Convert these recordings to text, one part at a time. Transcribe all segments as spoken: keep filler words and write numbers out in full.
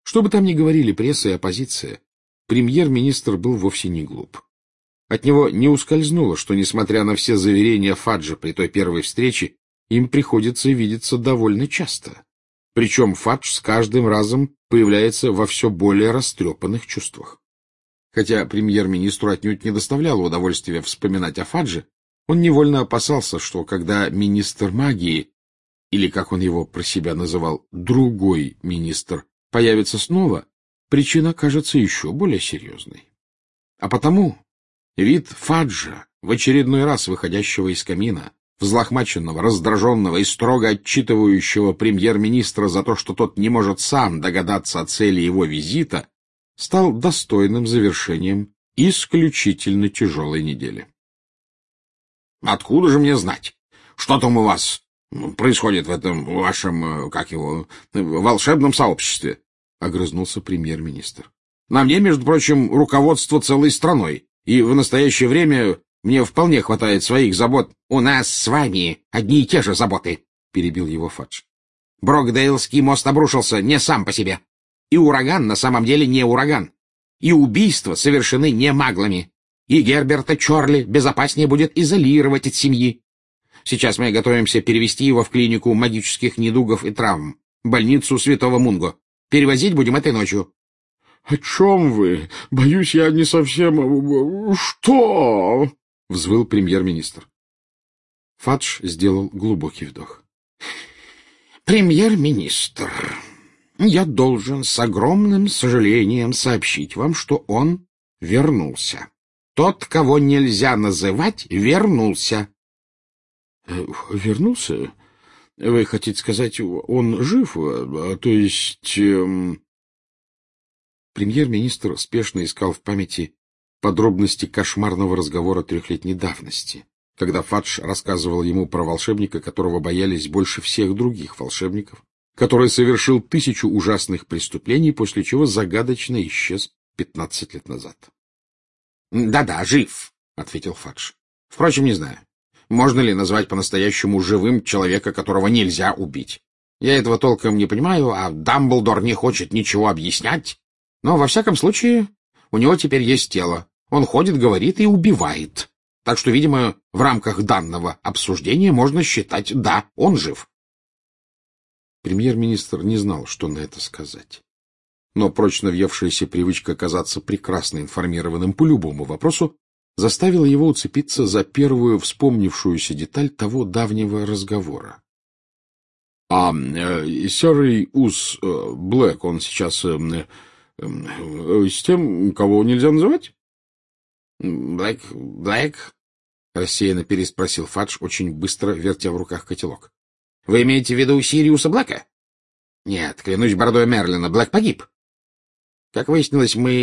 Что бы там ни говорили пресса и оппозиция, премьер-министр был вовсе не глуп. От него не ускользнуло, что, несмотря на все заверения Фаджа при той первой встрече, им приходится видеться довольно часто. Причем Фадж с каждым разом появляется во все более растрепанных чувствах. Хотя премьер-министру отнюдь не доставляло удовольствия вспоминать о Фадже, он невольно опасался, что когда министр магии, или, как он его про себя называл, другой министр, появится снова, причина кажется еще более серьезной. А потому вид Фаджа, в очередной раз выходящего из камина, взлохмаченного, раздраженного и строго отчитывающего премьер-министра за то, что тот не может сам догадаться о цели его визита, стал достойным завершением исключительно тяжелой недели. — Откуда же мне знать, что там у вас происходит в этом вашем, как его, волшебном сообществе? — огрызнулся премьер-министр. — На мне, между прочим, руководство целой страной, и в настоящее время мне вполне хватает своих забот. — У нас с вами одни и те же заботы, — перебил его Фадж. — Брокдейлский мост обрушился не сам по себе. И ураган на самом деле не ураган. И убийства совершены не маглами. И Герберта Чорли безопаснее будет изолировать от семьи. Сейчас мы готовимся перевести его в клинику магических недугов и травм, больницу Святого Мунго. Перевозить будем этой ночью. — О чем вы? Боюсь, я не совсем... Что? — взвыл премьер-министр. Фадж сделал глубокий вдох. — Премьер-министр, я должен с огромным сожалением сообщить вам, что он вернулся. Тот, кого нельзя называть, вернулся. — Вернулся? Вы хотите сказать, он жив? То есть... Эм... Премьер-министр спешно искал в памяти подробности кошмарного разговора трехлетней давности, когда Фадж рассказывал ему про волшебника, которого боялись больше всех других волшебников, который совершил тысячу ужасных преступлений, после чего загадочно исчез пятнадцать лет назад. «Да — Да-да, жив, — ответил Фадж. — Впрочем, не знаю, можно ли назвать по-настоящему живым человека, которого нельзя убить. Я этого толком не понимаю, а Дамблдор не хочет ничего объяснять. Но, во всяком случае, у него теперь есть тело. Он ходит, говорит и убивает. Так что, видимо, в рамках данного обсуждения можно считать, да, он жив. Премьер-министр не знал, что на это сказать. Но прочно въевшаяся привычка казаться прекрасно информированным по любому вопросу заставила его уцепиться за первую вспомнившуюся деталь того давнего разговора. — А э, серый ус э, Блэк, он сейчас... Э, с тем, кого нельзя называть? — Блэк, Блэк? — рассеянно переспросил Фадж, очень быстро вертя в руках котелок. — Вы имеете в виду Сириуса Блэка? — Нет, клянусь бородой Мерлина, Блэк погиб. Как выяснилось, мы,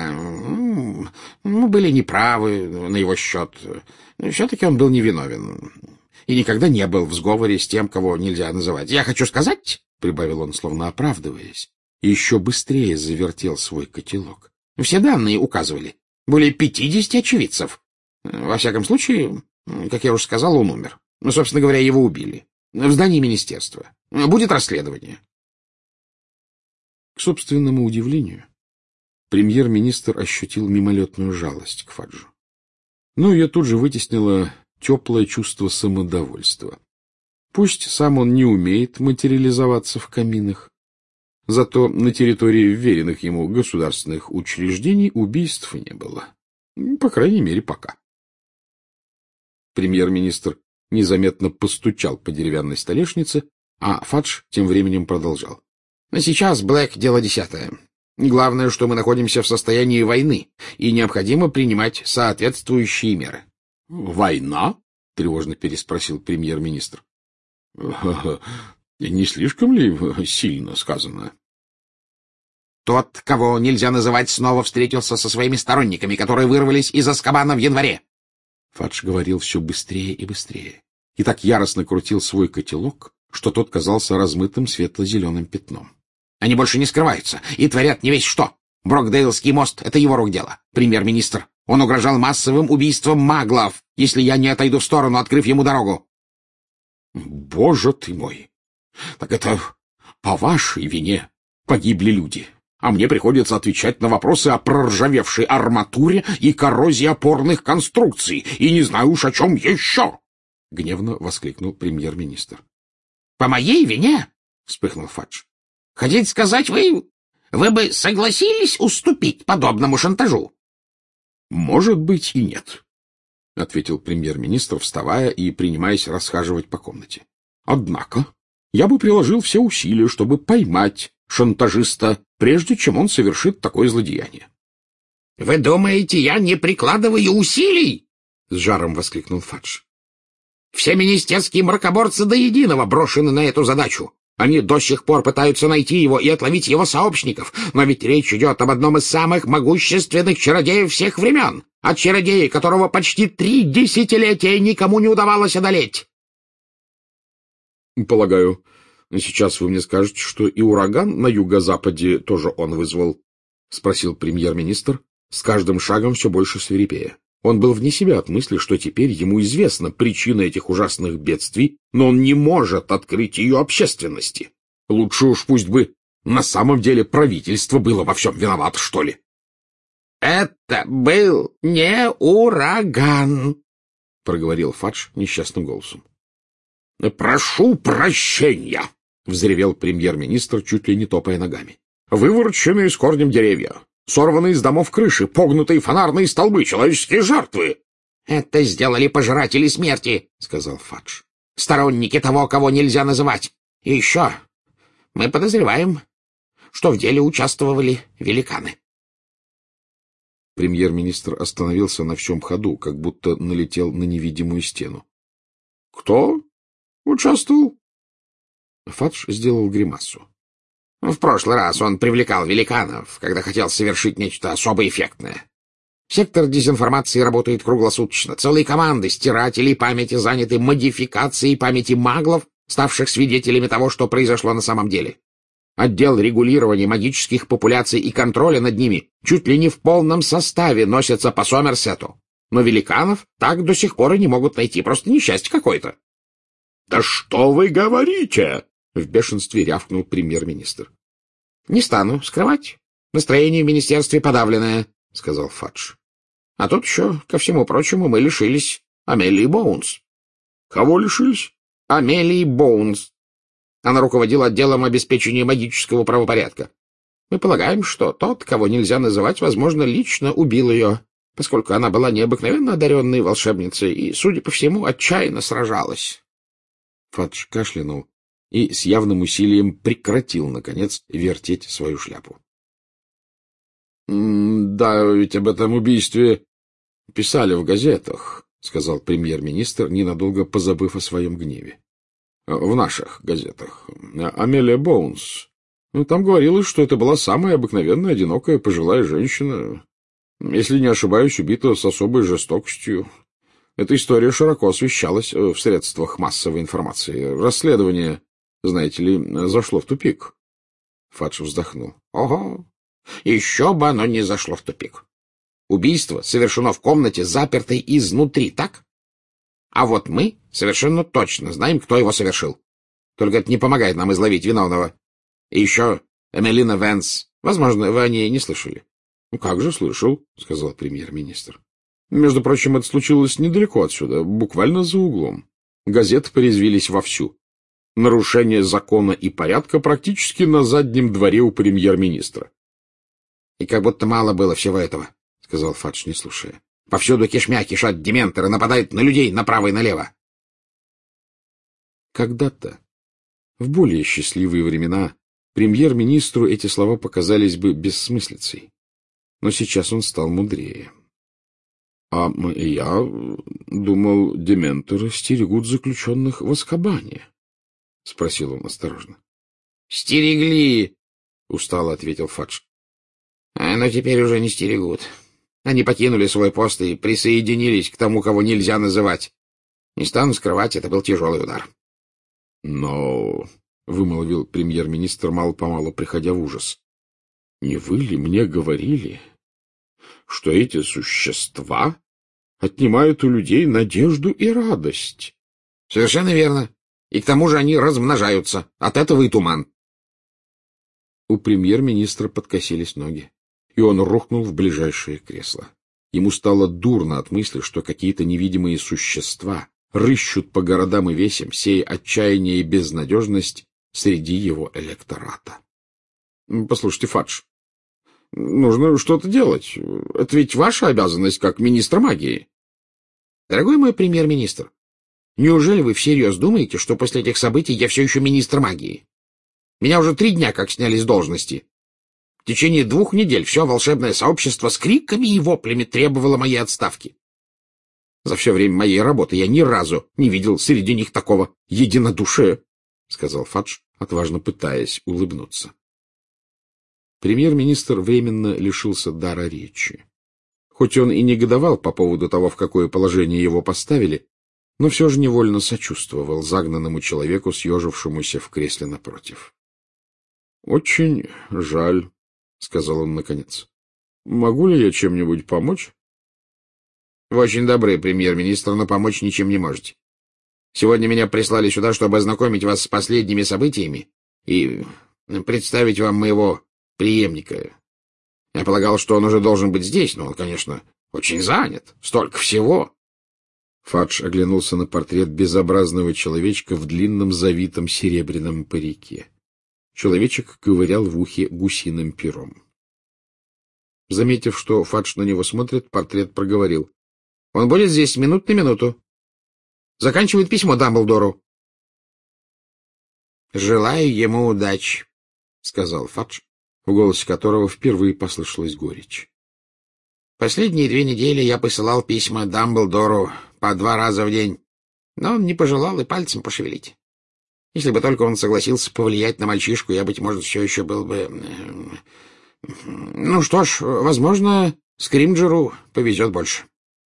мы были неправы на его счет. Все-таки он был невиновен и никогда не был в сговоре с тем, кого нельзя называть. Я хочу сказать, — прибавил он, словно оправдываясь, и еще быстрее завертел свой котелок. Все данные указывали. Более пятидесяти очевидцев. Во всяком случае, как я уже сказал, он умер. Ну, собственно говоря, его убили. В здании министерства. Будет расследование. К собственному удивлению, премьер-министр ощутил мимолетную жалость к Фаджу. Но ее тут же вытеснило теплое чувство самодовольства. Пусть сам он не умеет материализоваться в каминах, зато на территории вверенных ему государственных учреждений убийств не было. По крайней мере, пока. Премьер-министр незаметно постучал по деревянной столешнице, а Фадж тем временем продолжал. — Сейчас, Блэк, дело десятое. Главное, что мы находимся в состоянии войны, и необходимо принимать соответствующие меры. — Война? — тревожно переспросил премьер-министр. — Не слишком ли сильно сказано? — Тот, кого нельзя называть, снова встретился со своими сторонниками, которые вырвались из Азкабана в январе. Фадж говорил все быстрее и быстрее, и так яростно крутил свой котелок, что тот казался размытым светло-зеленым пятном. Они больше не скрываются и творят не весь что. Брокдейлский мост — это его рук дело. Премьер-министр, он угрожал массовым убийством маглов, если я не отойду в сторону, открыв ему дорогу. — Боже ты мой! Так это по вашей вине погибли люди. а мне приходится отвечать на вопросы о проржавевшей арматуре и коррозии опорных конструкций, и не знаю уж о чем еще! — гневно воскликнул премьер-министр. — По моей вине? — вспыхнул Фадж. — Хотите сказать, вы... вы бы согласились уступить подобному шантажу? — Может быть и нет, — ответил премьер-министр, вставая и принимаясь расхаживать по комнате. — Однако я бы приложил все усилия, чтобы поймать шантажиста, прежде чем он совершит такое злодеяние. — Вы думаете, я не прикладываю усилий? — с жаром воскликнул Фадж. — Все министерские мракоборцы до единого брошены на эту задачу. Они до сих пор пытаются найти его и отловить его сообщников, но ведь речь идет об одном из самых могущественных чародеев всех времен, от чародея, которого почти три десятилетия никому не удавалось одолеть. — Полагаю, сейчас вы мне скажете, что и ураган на юго-западе тоже он вызвал? — спросил премьер-министр, с каждым шагом все больше свирепея. Он был вне себя от мысли, что теперь ему известна причина этих ужасных бедствий, но он не может открыть ее общественности. Лучше уж пусть бы на самом деле правительство было во всем виновато, что ли. — Это был не ураган, — проговорил Фадж несчастным голосом. — Прошу прощения, — взревел премьер-министр, чуть ли не топая ногами. — Вывороченные с корнем деревья, сорванные из домов крыши, погнутые фонарные столбы, человеческие жертвы. — Это сделали пожиратели смерти, — сказал Фадж. — Сторонники того, кого нельзя называть. И еще мы подозреваем, что в деле участвовали великаны. Премьер-министр остановился на всем ходу, как будто налетел на невидимую стену. — Кто участвовал? Фадж сделал гримасу. В прошлый раз он привлекал великанов, когда хотел совершить нечто особо эффектное. Сектор дезинформации работает круглосуточно. Целые команды стирателей памяти заняты модификацией памяти маглов, ставших свидетелями того, что произошло на самом деле. Отдел регулирования магических популяций и контроля над ними чуть ли не в полном составе носятся по Сомерсету. Но великанов так до сих пор и не могут найти. Просто несчастье какое-то. — Да что вы говорите? — в бешенстве рявкнул премьер-министр. — Не стану скрывать. Настроение в министерстве подавленное, — сказал Фадж. — А тут еще, ко всему прочему, мы лишились Амелии Боунс. — Кого лишились? — Амелии Боунс. Она руководила отделом обеспечения магического правопорядка. Мы полагаем, что тот, кого нельзя называть, возможно, лично убил ее, поскольку она была необыкновенно одаренной волшебницей и, судя по всему, отчаянно сражалась. Фадж кашлянул и с явным усилием прекратил, наконец, вертеть свою шляпу. — Да, ведь об этом убийстве писали в газетах, — сказал премьер-министр, ненадолго позабыв о своем гневе. — В наших газетах. Амелия Боунс. Там говорилось, что это была самая обыкновенная, одинокая пожилая женщина. Если не ошибаюсь, убита с особой жестокостью. Эта история широко освещалась в средствах массовой информации. Расследование, знаете ли, зашло в тупик. Фадж вздохнул. — Ого! Еще бы оно не зашло в тупик. Убийство совершено в комнате, запертой изнутри, так? А вот мы совершенно точно знаем, кто его совершил. Только это не помогает нам изловить виновного. И еще Эмилина Венс. Возможно, вы о ней не слышали. — Ну, как же слышал, — сказал премьер-министр. Между прочим, это случилось недалеко отсюда, буквально за углом. Газеты порезвились вовсю. Нарушение закона и порядка практически на заднем дворе у премьер-министра. — И как будто мало было всего этого, — сказал Фадж, не слушая. — Повсюду кишмя кишат дементоры, нападают на людей направо и налево. Когда-то, в более счастливые времена, премьер-министру эти слова показались бы бессмыслицей. Но сейчас он стал мудрее. — А я думал, дементоры стерегут заключенных в Азкабане, — спросил он осторожно. — Стерегли, — устало ответил Фадж. — Но теперь уже не стерегут. Они покинули свой пост и присоединились к тому, кого нельзя называть. Не стану скрывать, это был тяжелый удар. — Но, — вымолвил премьер-министр, мало-помалу приходя в ужас, — не вы ли мне говорили, что эти существа отнимают у людей надежду и радость? — Совершенно верно. И к тому же они размножаются. От этого и туман. У премьер-министра подкосились ноги, и он рухнул в ближайшее кресло. Ему стало дурно от мысли, что какие-то невидимые существа рыщут по городам и весям, сея отчаяние и безнадежность среди его электората. — Послушайте, Фадж, нужно что-то делать. Это ведь ваша обязанность как министра магии. — Дорогой мой премьер-министр, неужели вы всерьез думаете, что после этих событий я все еще министр магии? Меня уже три дня как сняли с должности. В течение двух недель все волшебное сообщество с криками и воплями требовало моей отставки. За все время моей работы я ни разу не видел среди них такого единодушия, — сказал Фадж, отважно пытаясь улыбнуться. Премьер-министр временно лишился дара речи. Хоть он и негодовал по поводу того, в какое положение его поставили, но все же невольно сочувствовал загнанному человеку, съежившемуся в кресле напротив. — Очень жаль, — сказал он наконец. — Могу ли я чем-нибудь помочь? — Вы очень добры, премьер-министр, но помочь ничем не можете. Сегодня меня прислали сюда, чтобы ознакомить вас с последними событиями и представить вам моего преемника. Я полагал, что он уже должен быть здесь, но он, конечно, очень занят. Столько всего. Фадж оглянулся на портрет безобразного человечка в длинном завитом серебряном парике. Человечек ковырял в ухе гусиным пером. Заметив, что Фадж на него смотрит, портрет проговорил. — Он будет здесь минут на минуту. Заканчивает письмо Дамблдору. — Желаю ему удачи, — сказал Фадж, в голосе которого впервые послышалась горечь. — Последние две недели я посылал письма Дамблдору по два раза в день, но он не пожелал и пальцем пошевелить. Если бы только он согласился повлиять на мальчишку, я, быть может, все еще был бы... Ну что ж, возможно, Скримджеру повезет больше.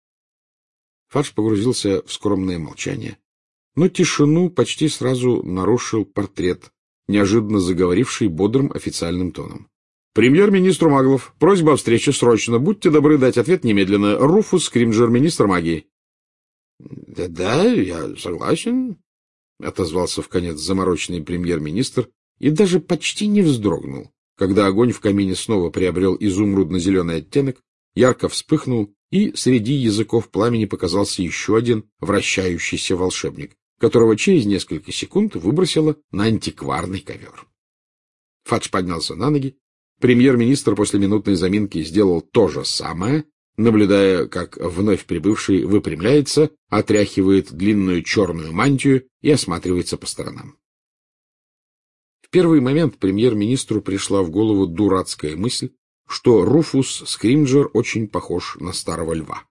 Фадж погрузился в скромное молчание, но тишину почти сразу нарушил портрет, неожиданно заговоривший бодрым официальным тоном. — Премьер-министру Маглов, просьба о встрече срочно. Будьте добры дать ответ немедленно. Руфус Скримджер, министр магии. Да — Да-да, я согласен, — отозвался вконец замороченный премьер-министр и даже почти не вздрогнул, когда огонь в камине снова приобрел изумрудно-зеленый оттенок, ярко вспыхнул, и среди языков пламени показался еще один вращающийся волшебник, которого через несколько секунд выбросило на антикварный ковер. Фадж поднялся на ноги. Премьер-министр после минутной заминки сделал то же самое, наблюдая, как вновь прибывший выпрямляется, отряхивает длинную черную мантию и осматривается по сторонам. В первый момент премьер-министру пришла в голову дурацкая мысль, что Руфус Скримджер очень похож на старого льва.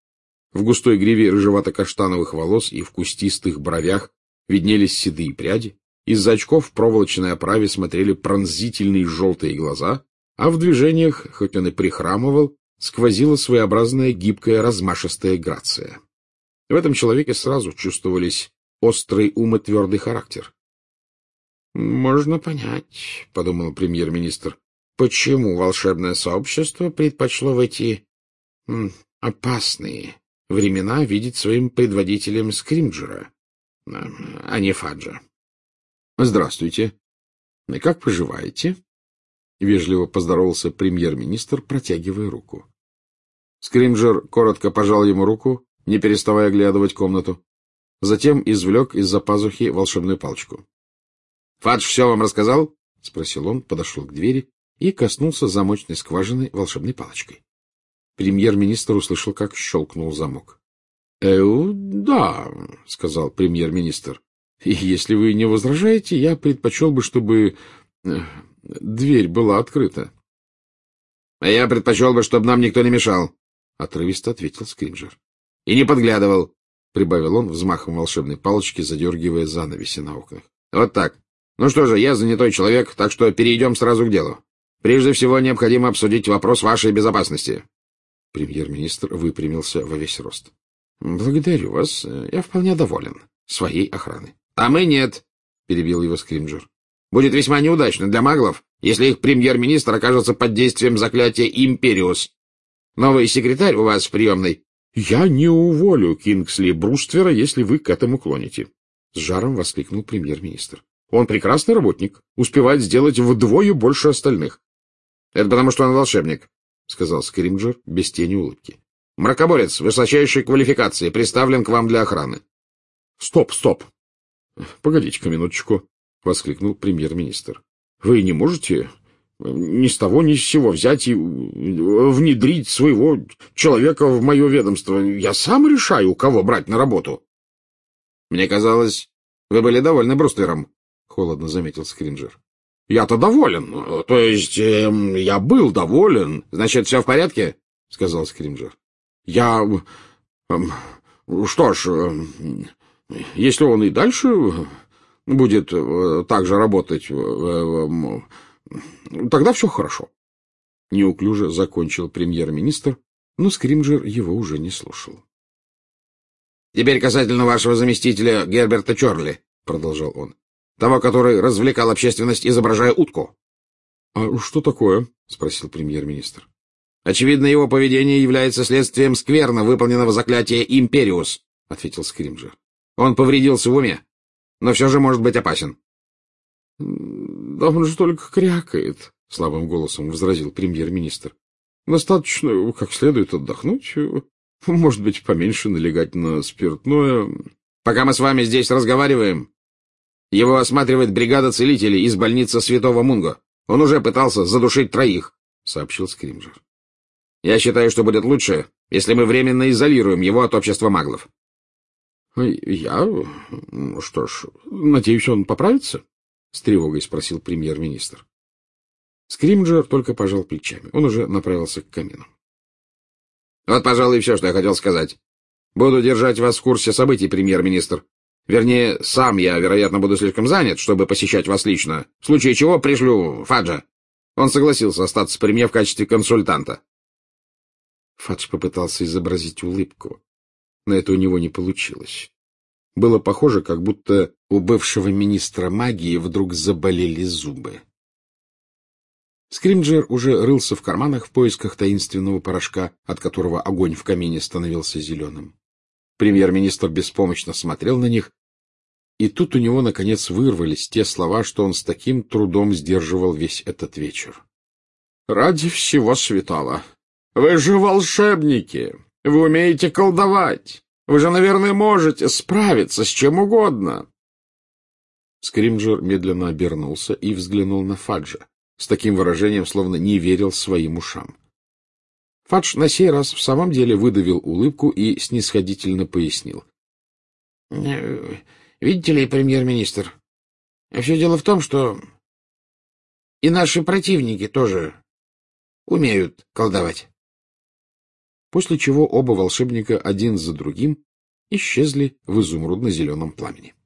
В густой гриве рыжевато-каштановых волос и в кустистых бровях виднелись седые пряди, из-за очков в проволочной оправе смотрели пронзительные желтые глаза, а в движениях, хоть он и прихрамывал, сквозила своеобразная гибкая размашистая грация. В этом человеке сразу чувствовались острый ум и твердый характер. — Можно понять, — подумал премьер-министр, — почему волшебное сообщество предпочло в эти м, опасные времена видеть своим предводителем Скримджера, а не Фаджа. — Здравствуйте. Как поживаете? — вежливо поздоровался премьер-министр, протягивая руку. Скримджер коротко пожал ему руку, не переставая оглядывать комнату. Затем извлек из-за пазухи волшебную палочку. — Фадж все вам рассказал? — спросил он, подошел к двери и коснулся замочной скважины волшебной палочкой. Премьер-министр услышал, как щелкнул замок. — Э, да, — сказал премьер-министр. — Если вы не возражаете, я предпочел бы, чтобы дверь была открыта. — А я предпочел бы, чтобы нам никто не мешал, — отрывисто ответил Скримджер. — И не подглядывал, — прибавил он взмахом волшебной палочки, задергивая занавеси на окнах. — Вот так. Ну что же, я занятой человек, так что перейдем сразу к делу. Прежде всего, необходимо обсудить вопрос вашей безопасности. Премьер-министр выпрямился во весь рост. — Благодарю вас. Я вполне доволен своей охраной. — А мы нет, — перебил его Скримджер. — Будет весьма неудачно для маглов, если их премьер-министр окажется под действием заклятия Империус. Новый секретарь у вас в приемной. — Я не уволю Кингсли Бруствера, если вы к этому клоните, — с жаром воскликнул премьер-министр. Он прекрасный работник, успевает сделать вдвое больше остальных. — Это потому, что он волшебник, — сказал Скримджер без тени улыбки. — Мракоборец высочайшей квалификации представлен к вам для охраны. — Стоп, стоп! — Погодите-ка минуточку, — воскликнул премьер-министр. — Вы не можете ни с того ни с сего взять и внедрить своего человека в мое ведомство. Я сам решаю, кого брать на работу. — Мне казалось, вы были довольны бруствером, — холодно заметил Скримджер. — Я-то доволен. То есть э, я был доволен. — Значит, все в порядке? — сказал Скримджер. — Я... Э, что ж, э, если он и дальше будет э, так же работать, э, э, тогда все хорошо. Неуклюже закончил премьер-министр, но Скримджер его уже не слушал. — Теперь касательно вашего заместителя Герберта Чорли, — продолжал он. Того, который развлекал общественность, изображая утку. — А что такое? — спросил премьер-министр. — Очевидно, его поведение является следствием скверно выполненного заклятия «Империус», — ответил Скримджер. — Он повредился в уме, но все же может быть опасен. — Да он же только крякает, — слабым голосом возразил премьер-министр. — Достаточно как следует отдохнуть, может быть, поменьше налегать на спиртное. — Пока мы с вами здесь разговариваем, его осматривает бригада целителей из больницы Святого Мунго. Он уже пытался задушить троих, — сообщил Скримджер. — Я считаю, что будет лучше, если мы временно изолируем его от общества маглов. — Я... Что ж, надеюсь, он поправится? — с тревогой спросил премьер-министр. Скримджер только пожал плечами. Он уже направился к камину. — Вот, пожалуй, все, что я хотел сказать. Буду держать вас в курсе событий, премьер-министр. Вернее, сам я, вероятно, буду слишком занят, чтобы посещать вас лично, в случае чего пришлю Фаджа. Он согласился остаться при мне в качестве консультанта. Фадж попытался изобразить улыбку, но это у него не получилось. Было похоже, как будто у бывшего министра магии вдруг заболели зубы. Скримджер уже рылся в карманах в поисках таинственного порошка, от которого огонь в камине становился зеленым. Премьер-министр беспомощно смотрел на них, и тут у него, наконец, вырвались те слова, что он с таким трудом сдерживал весь этот вечер. — Ради всего святого! Вы же волшебники! Вы умеете колдовать! Вы же, наверное, можете справиться с чем угодно! Скримджер медленно обернулся и взглянул на Фаджа с таким выражением, словно не верил своим ушам. Фадж на сей раз в самом деле выдавил улыбку и снисходительно пояснил. — Видите ли, премьер-министр, все дело в том, что и наши противники тоже умеют колдовать. После чего оба волшебника один за другим исчезли в изумрудно-зеленом пламени.